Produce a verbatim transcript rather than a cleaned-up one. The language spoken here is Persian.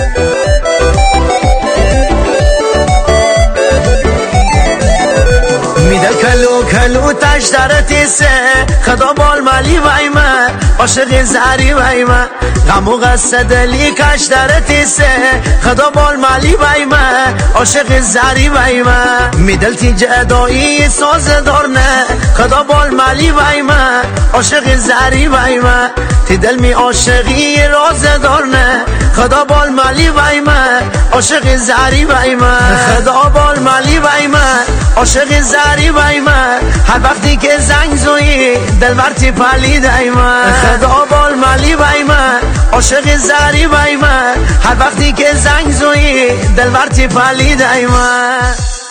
میده کلو کلو تش در تیسه خدا بال مالی وایمه عاشق زری وایمه غم و قصه دلی کش در تیسه خدا بال مالی وایمه عاشق زری وایمه میدل تی جدایی ساز دارنه خدا بال مالی وایمه عاشق زری وایمه تی دل می عاشقی راز دارنه خدا بال مالی وایمه عاشق زری وایمه خدا بال مالی وایمه عاشق زری وایمه هر وقتی که زنگ زویی دل ورتی پلید ایمه خدا بال مالی وایمه عاشق زری وایمه هر وقتی که زنگ زویی دل ورتی پلید ایمه